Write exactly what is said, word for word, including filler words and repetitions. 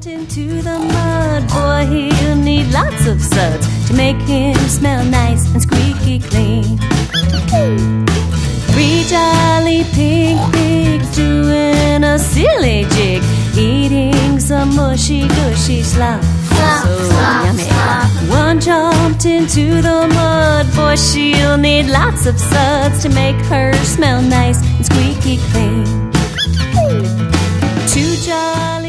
jumped into the mud, boy, he'll need lots of suds to make him smell nice and squeaky clean. Three jolly pink pigs doing a silly jig, eating some mushy gushy slop, so yummy. One jumped into the mud, boy, she'll need lots of suds to make her smell nice and squeaky clean. Two jolly